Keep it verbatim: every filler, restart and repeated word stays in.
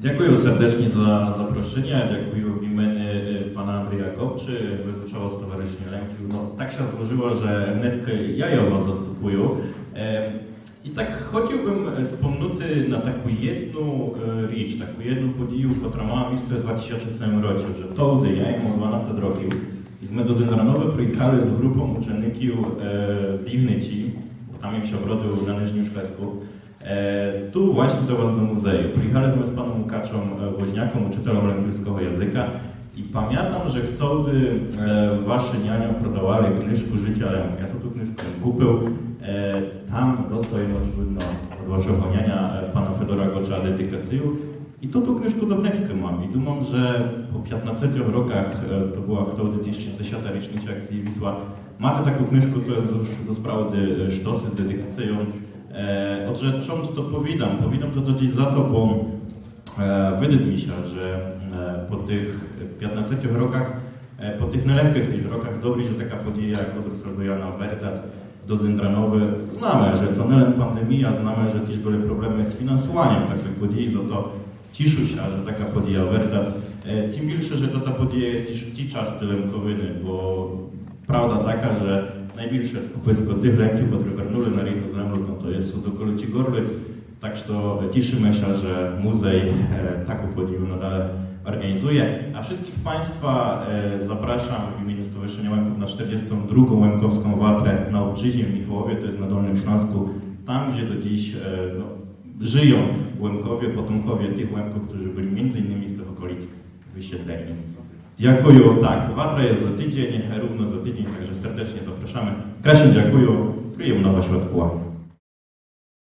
Дякую сердечно за запрошення, дякую в імені пана Андрія Копчи, ведучого Stowarzyszenia Lękів. No, так się złożyło, że dneska ja його заступую. І так хотів би спомнути на таку єдну річ, таку єдну подію, яка мала місце у дві тисячі сьомому році. Że тоді я йому дванадцять років. І ми до Зендранови приїхали з групою учеників з Дівниці, tam im się obrodził na Niżnym Szklecku. E, tu właśnie do was do muzeum. Przyjechaliśmy z panem Łukaczem Woźniaką, uczytelem angielskiego języka i pamiętam, że wtedy e, wasze nianie prodawali kniżkę Życia Lęku. Ja to tu kniżkę kupił. E, tam dostał oczywiście od waszego niania pana Fedora Gocza dedykację. I to tu kniżkę do wneska mam. I думam, że po piętnastu rokach, to była wtedy tysiąc dziesiąta rocznica akcji Wisła, macie taką kniżkę, to jest już do sprawy sztosy z dedykacją. E, Odże czemu to powiadam? Powiadam to gdzieś za to, bo e, wydaje mi się, że e, po tych piętnastu rokach, e, po tych nielekkich tych rokach, dobry, że taka podjeja jak odrosrodujana Werdat do Zendranowy, znamy, że to nie pandemia, znamy, że też były problemy z finansowaniem takich podjej, za to ciszę się, że taka podjeja Werdat. E, tym więcej, że to ta podjeja jest też w ci czas tylemkowiny, bo prawda taka, że najbільше skupisko tych lęków, które wernuli na rynku zemlю, no to jest do okolicy Gorlic. Tak że cieszymy się, że muzej e, taką podjęł nadal organizuje. A wszystkich Państwa e, zapraszam w imieniu Stowarzyszenia Łęków na czterdziestą drugą Łękowską Watrę na Obczyźnie w Michałowie, to jest na Dolnym Śląsku, tam gdzie do dziś e, no, żyją Łękowie, potomkowie tych Łęków, którzy byli między innymi z tych okolic wysiedleni. Dziękuję, tak, Watra jest za tydzień, równo za tydzień, także serdecznie zapraszamy. Kasiu, dziękuję, przyjemnego światła.